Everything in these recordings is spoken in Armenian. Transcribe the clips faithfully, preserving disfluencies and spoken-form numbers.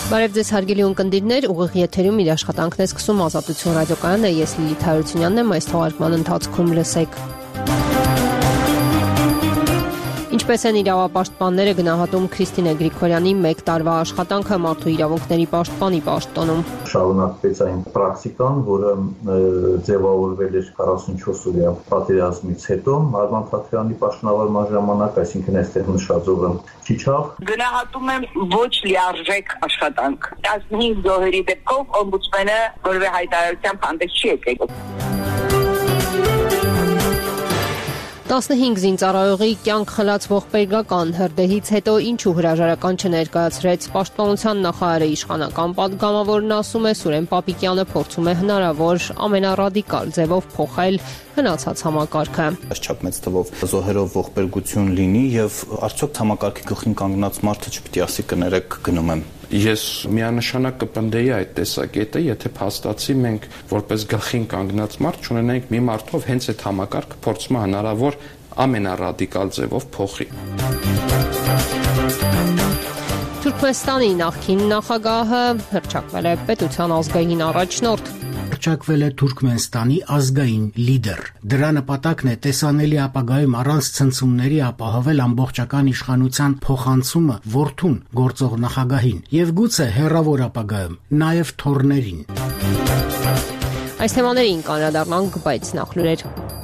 Բարև ձեզ հարգելի ունկնդիրներ, ուղիղ եթերում իր աշխատանքն է սկսում Ազատություն ռադիոկայանը, ես Լիլիթ Հարությունյանն եմ, այս թողարկման ընթացքում լսեք. Ինչպես են իրավապաշտպանները գնահատում Քրիստինե Գրիգորյանի մեկ տարվա աշխատանքը մարդու իրավունքների պաշտպանի պաշտոնում։ Շարունակվեց այն պրակտիկան, որը ձևավորվել էր քառասունչորս օրյա պատերազմից հետո, Արման Թաթերյանի պաշտոնավարման ժամանակ, այսինքն այստեղ նշած օրը չիջավ։ Գնահատում եմ ոչ լիարժեք աշխատանք։ տասնհինգ զոհերի դեպքով օմբուդսմենը որևէ հայտարարությամբ հանդես չի եկել։ տասնհինգ զինծառայողի կյանք խլած ողբերգական հրդեհից հետո ինչու հրաժարական չներկայացրեց պաշտպանության նախարարը իշխանական պատգամավորն ասում է Սուրեն Պապիկյանը փորձում է հնարավոր ամենառադիկալ ձևով փոխել հնացած համակարգը։ Այսչափ մեծ թվով զոհերով ողբերգություն լինի եւ արդյոք համակարգի գլխին կանգնած մարդը չպիտի ասի կներեք գնում եմ։ Ես միանշանակ կպնդեի այդ տեսակետը, եթե փաստացի մենք որպես գլխին կանգնած մարդ չունենենք մի մարդով հենց այդ համակարգը փորձում է հնարավոր ամենառադիկալ ձևով փոխի։ Թուրքմենստանի նախկին նախագահը հռչակվել է պետության ազգային առաջնորդ։ Հռչակվել է Թուրքմենստանի ազգային լիդեր։ Դրա նպատակն է տեսանելի ապագայում առանց ցնցումների ապահովել ամբողջական իշխանության փոխանցումը որդուն գործող նախագահին եւ գուցե հեռավոր ապագայում նաեւ թոռներին։ Այս թեմաներին կանրադառնանք, բայց նախ լուրեր։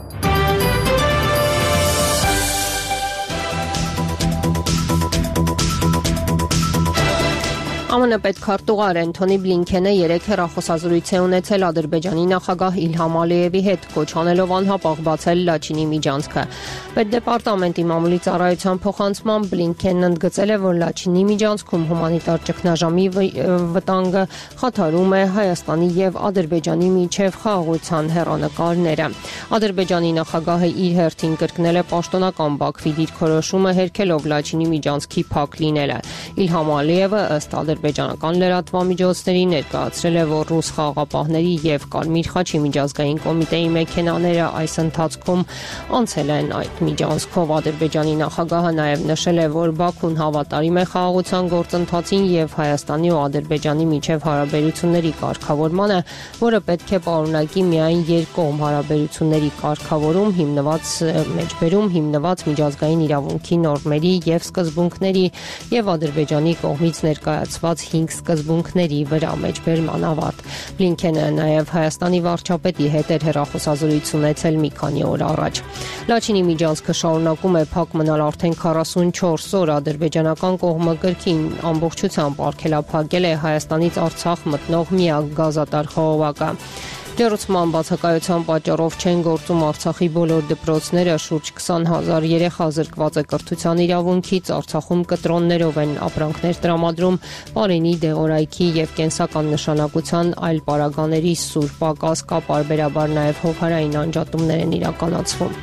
ԱՄՆ պետքարտուղար Անթոնի Բլինքենը երեկ հեռախոսազրույց է ունեցել Ադրբեջանի նախագահ Իլհամ Ալիևի հետ, կոչ անելով անհապաղ բացել Լաչինի միջանցքը։ Պետդեպարտամենտի մամուլի ծառայության փոխանցմամբ Բլինքենն ընդգծել է, որ Լաչինի միջանցքում հումանիտար ճգնաժամի վտանգը խաթարում է Հայաստանի եւ Ադրբեջանի միջև խաղաղության հեռանկարները։ Ադրբեջանի նախագահը իր հերթին կրկնել է պաշտոնական Բաքվի դիրքորոշումը հերքելով Լաչինի միջանցքի փակ լինելը։ Իլհամ Ալիևը ըստ ադրբեջանական լրատվամիջոցների ներկայացրել է, որ ռուս խաղաղապահների եւ Կարմիր խաչի միջազգային կոմիտեի մեքենաները այս ընթացքում անցել են այդ միջանցքով։ Ադրբեջանի նախագահը նաեւ նշել է, որ Բաքուն հավատարիմ է խաղաղության գործընթացին եւ Հայաստանի ու Ադրբեջանի միջև հարաբերությունների կարգավորմանը, որը պետք է պարունակի միայն երկկողմ հարաբերությունների կարգավորում հիմնված մեջբերում հիմնված միջազգային իրավունքի նորմերի եւ սկզբունքների եւ Ադրբեջանի կողմից ներկայացված հինգ սկզբունքների վրա մեջբերման ավարտ։ Բլինքենը նաև Հայաստանի վարչապետի հետ էր հեռախոսազրույց ունեցել մի քանի օր առաջ։ Լաչինի միջանցքը շարունակում է փակ մնալ արդեն քառասունչորս օր։ Ադրբեջանական կողմը կրկին ամբողջությամբ արգելափակել է Հայաստանից Արցախ մտնող միակ գազատար խողովակը։ Ջերուցման բացակայության պատճառով չեն գործում Արցախի բոլոր դպրոցները, շուրջ քսան հազար երեխա զրկված է կրթության իրավունքից, Արցախում կտրոններով են ապրանքներ տրամադրում, Պարենի, Դեղորայքի եւ կենսական նշանակության այլ պարագաների սուր պակաս կա, պարբերաբար նաեւ հողարային անջատումներ են իրականացվում։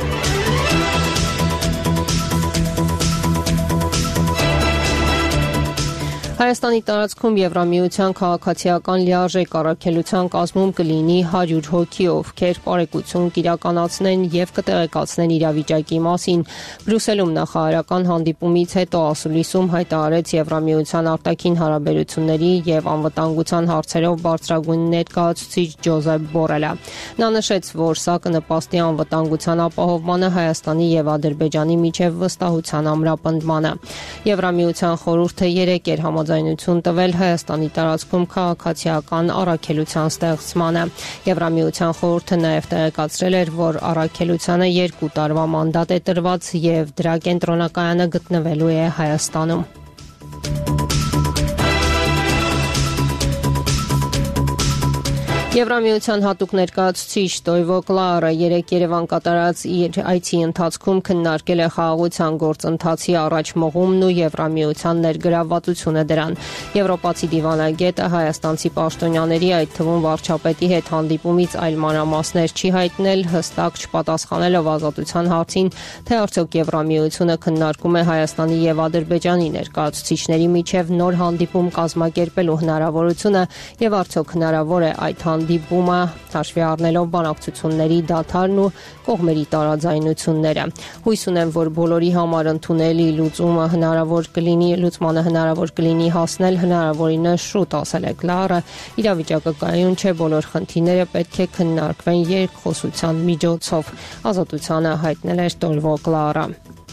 Հայաստանի տարածքում Եվրամիության քաղաքացիական լիարժեք առաքելության կազմում կլինի հարյուր հոգի, ովքեր պարեկություն կիրականացնեն եւ կտեղեկացնեն իրավիճակի մասին։ Բրյուսելում նախարարական հանդիպումից հետո ասուլիսում հայտարարեց Եվրամիության արտաքին հարաբերությունների եւ անվտանգության հարցերով բարձրագույն ներկայացուցիչ Ջոզեփ Բորելը։ Նա նշեց, որ սա կնպաստի անվտանգության ապահովմանը Հայաստանի եւ Ադրբեջանի միջև վստահության ամրապնդմանը։ Եվրամիության խորհուրդը երեկ էր համաձայնություն տվել Հայաստանի տարածքում քաղաքացիական առաքելության ստեղծմանը։ Եվրամիության խորհուրդը նաև տեղեկացրել էր, որ առաքելությանը երկու տարվա մանդատ է տրված եւ դրա կենտրոնակայանը գտնվելու է Հայաստանում։ Եվրամիության հատուկ ներկայացուցիչ Տոյվո Կլարը երեկ Երևան կատարած իր այցի ընթացքում քննարկել է խաղաղության գործընթացի առաջմղումն ու Եվրամիության ներգրավվածությունը դրան։ Եվրոպացի դիվանագետը հայաստանցի պաշտոնյաների, այդ թվում վարչապետի հետ հանդիպումից այլ մանրամասներ չի հայտնել, հստակ չպատասխանելով ազատության հարցին, թե արդյոք Եվրամիությունը քննարկում է Հայաստանի եւ Ադրբեջանի ներկայացուցիչների միջև նոր հանդիպում կազմակերպելու հնարավորությունը եւ արդյոք հնարավոր է այդ հանդիպումը հանդիպումը, հաշվի առնելով բանակցությունների դադարն ու կողմերի տարաձայնությունները։ Հույս ունեմ, որ բոլորի համար ընդունելի լուծումը հնարավոր կլինի, լուծմանը հնարավոր կլինի հասնել հնարավորինս շուտ, ասել է Կլարը։ Իրավիճակը կայուն չէ, բոլոր խնդիրները պետք է քննարկվեն երկխոսության միջոցով, Ազատությանը հայտնել էր Տոլվո Կլարը։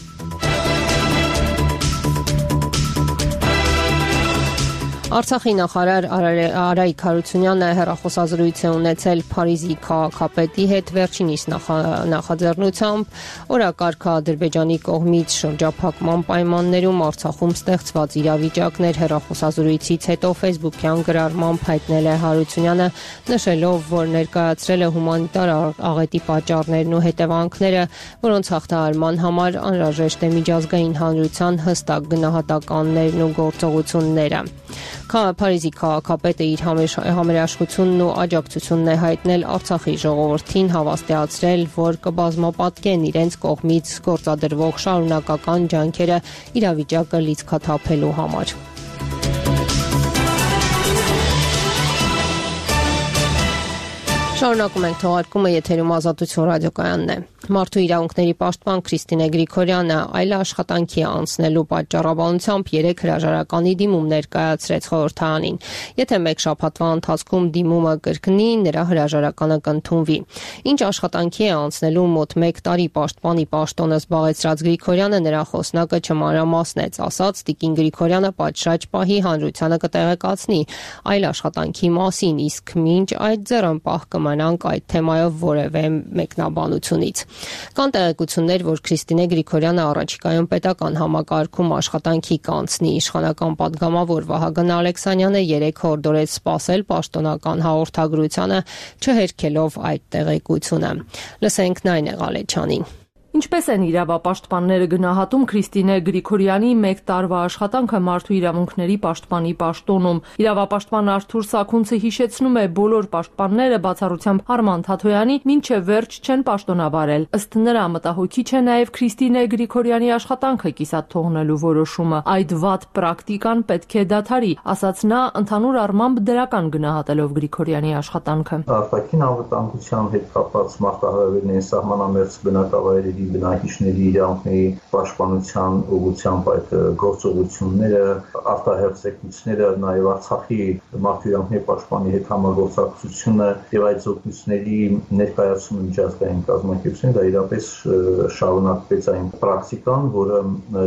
Արցախի նախարար Արայիկ Հարությունյանը հեռախոսազրույց է ունեցել Փարիզի քաղաքապետի հետ վերջինիս նախաձեռնությամբ օրակարգը Ադրբեջանի կողմից շրջափակման պայմաններում Արցախում ստեղծված իրավիճակներ հեռախոսազրույցից հետո Facebook-յան գրառմամբ հայտնել է Հարությունյանը, նշելով, որ ներկայացրել է հումանիտար աղետի պատճառներն ու հետևանքները, որոնց հաղթահարման համար անհրաժեշտ է միջազգային հանրության հստակ գնահատականներն ու գործողությունները։ Փարիզի քաղաքապետը իր համերաշխությունն ու աջակցությունն է հայտնել Արցախի ժողովրդին, հավաստիացրել, որ կբազմապատկեն իրենց կողմից գործադրվող շարունակական ջանքերը իրավիճակը լիցքաթափելու համար։ Շարունակում ենք թողարկումը, եթերում Ազատություն ռադիոկայանն է։ Մարդու իրավունքների պաշտպան Քրիստինե Գրիգորյանը այլ աշխատանքի անցնելու պատճառաբանությամբ երեք հրաժարականի դիմում ներկայացրեց խորհրդարանին։ Եթե մեկ շաբաթվա ընթացքում դիմումը կրկնի, նրա հրաժարականը կընդունվի։ Ինչ աշխատանքի է անցնելու մոտ մեկ տարի պաշտպանի պաշտոնը զբաղեցրած Գրիգորյանը նրա խոսնակը չմանրամասնեց, ասաց Տիկին Գրիգորյանը պատշաճ պահի հանրությանը կտեղեկացնի այլ աշխատանքի մասին, իսկ մինչ այդ ձեռնպահ կմնանք այդ թեմայով որևէ մեկնաբանությունից։ Կան տեղեկություններ, որ Քրիստինե Գրիգորյանը առաջիկայում պետական համակարգում աշխատանքի կանցնի։ Իշխանական պատգամավոր Վահագն Ալեքսանյանը երեկ հորդորեց սպասել պաշտոնական հաղորդագրությանը, չհերքելով այդ տեղեկությունը։ Լսենք Նայնե Ղալեչյանին։ Ինչպես են իրավապաշտպանները գնահատում Քրիստինե Գրիգորյանի մեկ տարվա աշխատանքը մարդու իրավունքների պաշտպանի պաշտոնում։ Իրավապաշտպան Արթուր Սաքունցը հիշեցնում է, բոլոր պաշտպանները բացառությամբ Արման Թաթոյանի մինչև վերջ չեն պաշտոնավարել։ Ըստ նրա մտահոգիչ է նաև Քրիստինե Գրիգորյանի աշխատանքը կիսատ թողնելու որոշումը։ Այդ վատ պրակտիկան պետք է դադարի, ասաց նա, ընդհանուր առմամբ դրական գնահատելով Գրիգորյանի աշխատանքը։ Արտաքին անվտանգության հետ կապված մարտահրավերների սահմանամերձ բնակավայրերի բնակիչների իրավունքների պաշտպանության ուղղությամբ այդ գործողությունները, արտահերձեկությունները, նաև Արցախի մարդու իրավունքների պաշտպանի հետ համագործակցությունը եւ այդ զոհվածների ներկայացումը միջազգային կազմակերպություններին, դա իրապես շարունակվեց այն պրակտիկան, որը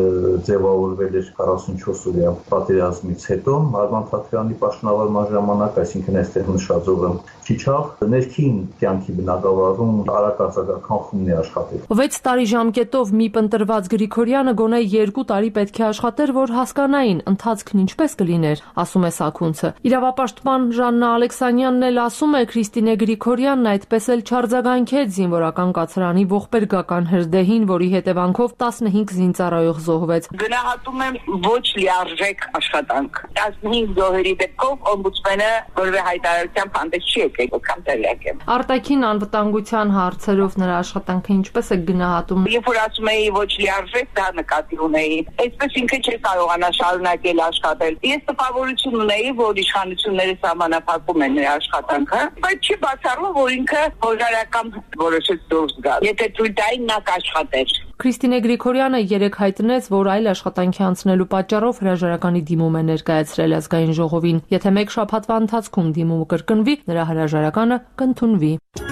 ձևավորվել էր քառասունչորս օրյա պատերազմից հետո, Արման Թաթոյանի պաշտոնավարման ժամանակ, այսինքն այստեղ նշածովը չիչավ ներքին կյանքի բնակավարում արագ արձակական խումբն է աշխատել։ վեց տարի ժամկետով մի պընտրված Գրիգորյանը գոնե երկու տարի պետք է աշխատեր, որ հասկանային ընթացքն ինչպես կլիներ, ասում է Սաքունցը։ Իրավապաշտպան Ժաննա Ալեքսանյանն էլ ասում է, Քրիստինե Գրիգորյանն այդպես էլ չարձագանքեց զինվորական կացարանի ողբերգական հրդեհին, որի հետևանքով տասնհինգ զինծառայող զոհվեց։ Գնահատում եմ ոչ լիարժեք աշխատանք։ տասնհինգ զոհերի դեպքով օմբուդսմենը որևէ հայտարարությամբ հանդես չի եկել կամ տեղյակ եմ։ Արտաքին անվտանգության հարցերով նրա աշխատանքը ինչպես է գնահատում։ Երբ որ ասում էի ոչ լիարժեք, դա նկատի ունեի։ Այսպես ինքը չէր կարողանա շարունակել աշխատել։ Ես տպավորություն ունեի, որ իշխանությունները սահմանափակում են նրա աշխատանքը, բայց չի բացառվում, որ ինքը հորարական որոշեց դուրս գալ։ Եթե թույլ տային, նա կաշխատեր։ Քրիստինե Գրիգորյանը երեկ հայտնեց, որ այլ աշխատանքի անցնելու պատճառով հրաժարականի դիմում է ներկայացրել ազգային ժողովին։ Եթե մեկ շաբաթվա ընթացքում դիմումը կրկնվի, նրա հրաժարականը կընդունվի։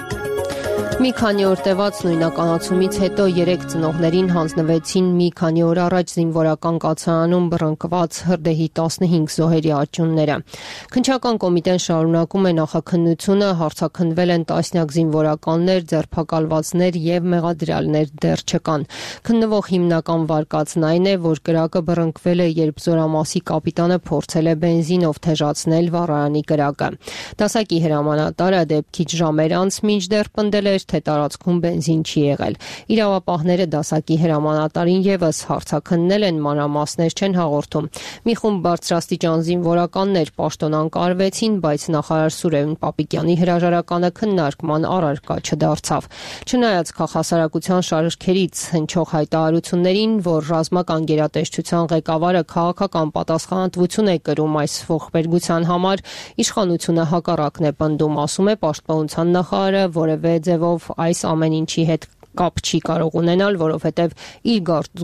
Մի քանի օր տևած նույնականացումից հետո երեք ծնողներին հանձնվեցին մի քանի օր առաջ զինվորական կացարանում բռնկված հրդեհի տասնհինգ զոհերի աճյունները։ Քննչական կոմիտեն շարունակում է նախաքննությունը, հարցաքննվել են տասնյակ զինվորականներ, ձերբակալվածներ եւ մեղադրյալներ դեռ չկան։ Քննվող հիմնական վարկածն այն է, որ կրակը բռնկվել է, երբ զորամասի կապիտանը փորձել է բենզինով թեժացնել վառարանի կրակը։ Դասակի հրամանատարը դեպքից ժամեր անց մինչդեռ պնդել էր, թե տարածքում բենզին չի եղել։ Իրավապահները դասակի հրամանատարին եւս հարցաքննել են, մանրամասներ չեն հաղորդում։ Մի խումբ բարձրաստիճան զինվորականներ պաշտոնանկարվեցին, բայց նախարար Սուրեն Պապիկյանի հրաժարականը քննարկման առարկա չդարձավ։ Չնայած քաղաքասարակության շարքերից հնչող հայտարարություններին, որ ռազմական գերատեսչության ղեկավարը քաղաքական պատասխանատվություն է կրում այս ողբերգության համար, իշխանությունը հակառակն է պնդում, ասում է պաշտպանության նախարարը, որևէ ձևով այս ամեն ինչի հետ կապ չի կարող ունենալ, որովհետև իր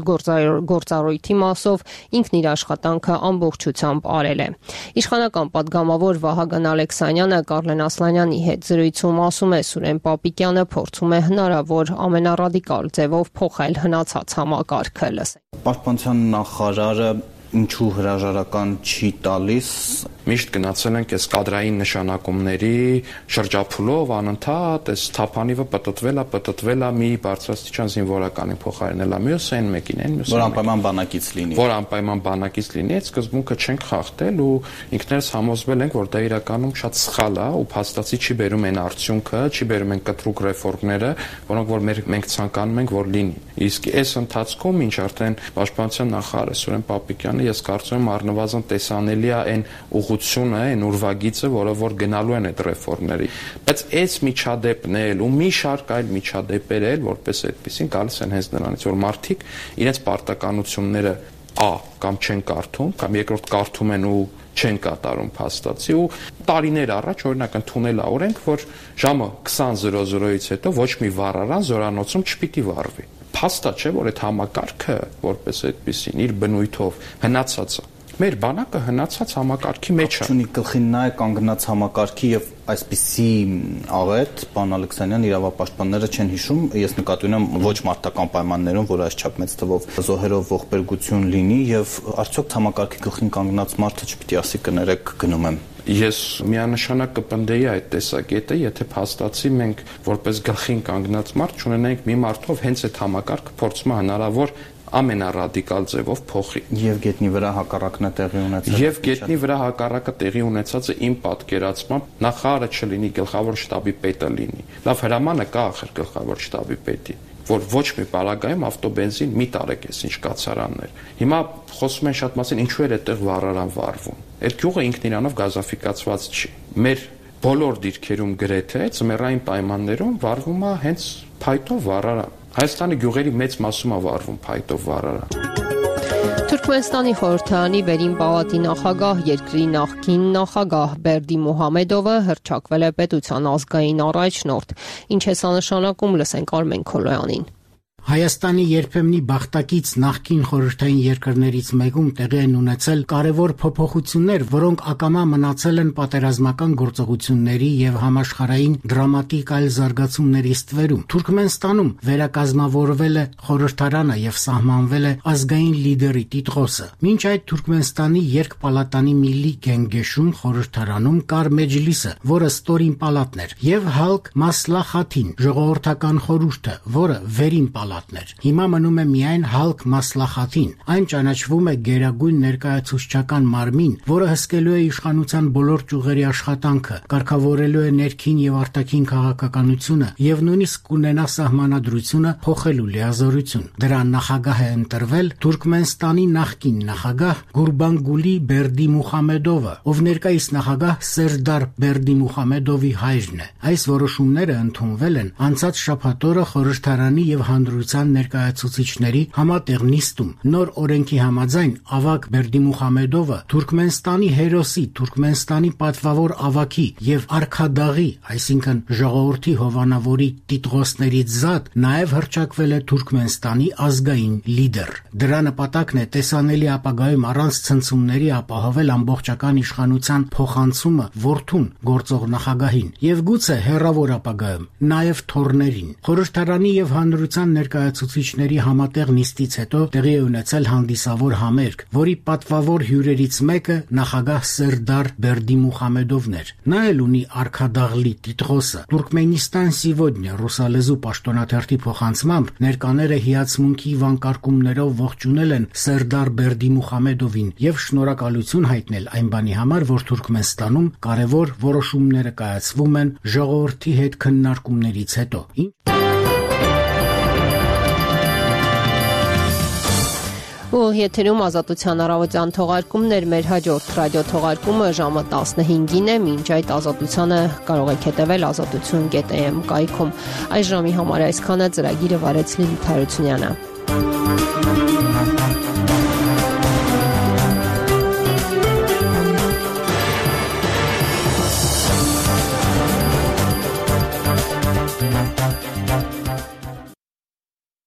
գործառույթի մասով ինքն իր աշխատանքը ամբողջությամբ արել է։ Իշխանական պատգամավոր Վահագն Ալեքսանյանը Կարլեն Ասլանյանի հետ զրույցում ասում է, Սուրեն Պապիկյանը փորձում է հնարավոր ամենառադիկալ ձևով փոխել հնացած համակարգը։ Պաշտպանության նախարարը ինչու հրաժարական չի տալիս։ Միշտ գնացել ենք այս կադրային նշանակումների շրջափուլով անընդհատ, այս թափանիվը պտտվել է, պտտվել է մի բարձրաստիճան զինվորականին փոխարինել է մյուսը, այն մեկին, այն մյուսը։ Որ անպայման բանակից լինի։ Որ անպայման բանակից լինի, այդ սկզբունքը չենք խախտել ու ինքներս համոզվել ենք, որ դա իրականում շատ սխալ է ու փաստացի չի բերում այն արդյունքը, չի բերում այն կտրուկ ռեֆորմները, որոնք որ մենք ցանկանում ենք, որ լինի։ Իսկ այս ընթացքում, ինչ արդեն պաշտպանության նախարար Սուրեն Պապիկյանը, ես կարծում եմ առնվազն տեսանելի է այն ուղղությունը, այն ուրվագիծը, որը որ գնալու են այդ ռեֆորմների։ Բայց այս միջադեպն էլ ու մի շարք այլ միջադեպեր էլ, որպես այդպեսին գալիս են հենց նրանից, որ մարդիկ իրենց պարտականությունները ա կամ չեն կարդում, կամ երկրորդ կարդում են ու չեն կատարում փաստացի ու տարիներ առաջ օրինակ ընդունել է օրենք, որ ժամը քսան զրոզից հետո ոչ մի վառարան զորանոցում չպիտի վառվի։ Փաստա չէ, որ այդ համակարգը որպես այդպեսին իր բնույթով հնացած է։ Մեր բանակը հնացած համակարգի մեջ է։ Չունի գլխին նա է կանգնած համակարգի եւ այսպիսի աղետ, պարոն Ալեքսանյան, իրավապաշտպանները չեն հիշում, ես նկատի ունեմ ոչ մարտական պայմաններում, որ այսչափ մեծ թվով զոհերով ողբերգություն լինի եւ արդյոք համակարգի գլխին կանգնած մարդը չպիտի ասի կներեք գնում եմ։ Ես միանշանակ կպնդեի այդ տեսակետը, եթե փաստացի մենք որպես գլխին կանգնած մարդ չունենենք մի մարդով հենց այդ համակարգը փորձում հնարավոր ամենառադիկալ ձևով փոխի։ Եվ գետնի վրա հակառակն է տեղի ունեցել։ Եվ գետնի վրա հակառակը տեղի ունեցածը իմ պատկերացմամբ նախարարը չլինի, գլխավոր շտաբի պետը լինի։ Լավ հրամանը կա ախր գլխավոր շտաբի պետի, որ ոչ մի պարագայում ավտոբենզին մի տարեք էս ինչ կացարաններ։ Հիմա խոսում են շատ մասին, ինչու էր այդտեղ վառարան վառվում։ Այդ գյուղը ինքն իրանով գազաֆիկացված չի։ Մեր բոլոր դիրքերում գրեթե ձմեռային պայմաններում վառվում է հենց փայտով վառարան։ Հայաստանի գյուղերի մեծ մասում է վառվում փայտով վառարան։ Թուրքմենստանի խորհրդարանի վերին պալատի նախագահ, երկրի նախկին նախագահ Բերդի Մուհամեդովը հռչակվել է պետության ազգային առաջնորդ։ Ինչ է սա նշանակում, լսենք Արմեն Քոլոյանին։ Հայաստանի երբեմնի բախտակից նախկին խորհրդային երկրներից մեկում տեղի են ունեցել կարևոր փոփոխություններ, որոնք ակամա մնացել են պատերազմական գործողությունների եւ համաշխարհային դրամատիկ այլ զարգացումների ստվերում։ Թուրքմենստանում վերակազմավորվել է խորհրդարանը եւ սահմանվել է ազգային լիդերի տիտղոսը։ Մինչ այդ Թուրքմենստանի երկպալատանի Միլլի Գենգեշում խորհրդարանում կար մեջլիսը, որը ստորին պալատն էր, եւ Հալկ Մասլախաթին, ժողովրդական խորհուրդը, որը վերին պալատն Հիմա մնում է միայն Հալկ Մասլախաթին։ Այն ճանաչվում է գերագույն ներկայացուցչական մարմին, որը հսկելու է իշխանության բոլոր ճյուղերի աշխատանքը, կարգավորելու է ներքին եւ արտաքին քաղաքականությունը եւ նույնիսկ կունենա սահմանադրությունը փոխելու լիազորություն։ Դրա նախագահ է ընտրվել Թուրքմենստանի նախկին նախագահ Գուրբանգուլի Բերդի Մուհամեդովը, ով ներկայիս նախագահ Սերդար Բերդի Մուհամեդովի հայրն է։ Այս որոշումները ընդունվել են անցած շաբաթ օրը խորհրդարանի եւ ներկայացուցիչների համատեղ նիստում։ Նոր օրենքի համաձայն ավագ Բերդի Մուհամեդովը Թուրքմենստանի հերոսի, Թուրքմենստանի պատվավոր ավագի եւ արքադաղի, այսինքն ժողովրդի հովանավորի տիտղոսներից զատ, նաեւ հռչակվել է Թուրքմենստանի ազգային լիդեր։ Դրա նպատակն է տեսանելի ապագայում առանց ցնցումների ապահովել ամբողջական իշխանության փոխանցումը որդուն գործող նախագահին եւ գուցե հեռավոր ապագայում նաեւ թոռներին։ Խորհրդարանի եւ հանրության ներկայացուցիչների համատեղ նիստից հետո տեղի է ունեցել հանդիսավոր համերգ, որի պատվավոր հյուրերից մեկը նախագահ Սերդար Բերդիմուխամեդովն էր։ Նա էլ ունի արքադաղլի տիտղոսը։ Turkmenistan Сегодня ռուսալեզու պաշտոնաթերթի փոխանցմամբ ներկաները հիացմունքի վանկարկումներով ողջունել են Սերդար Բերդիմուխամեդովին եւ շնորհակալություն հայտնել այն բանի համար, որ Թուրքմենստանում կարևոր որոշումները կայացվում են ժողովրդի հետ քննարկումներից հետո։ Ու եթերում Ազատության առավոտյան թողարկումներ, մեր հաջորդ ռադիո թողարկումը ժամը տասնհինգին է, մինչ այդ Ազատությանը կարող եք հետևել ազատություն կետ am կայքում։ Այս ժամի համար այսքանը, ծրագիրը վարեց Լիլիթ Հարությունյանը։